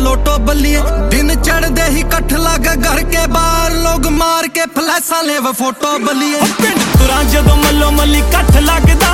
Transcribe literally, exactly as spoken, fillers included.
लोटो बल्लिए दिन चढ़दे ही कठ लागे घर के बाहर लोग मार के फ्लैसा ले वो फोटो बल्लिए पिंड तुरा जदों मल्लो मल्ली कठ लगदा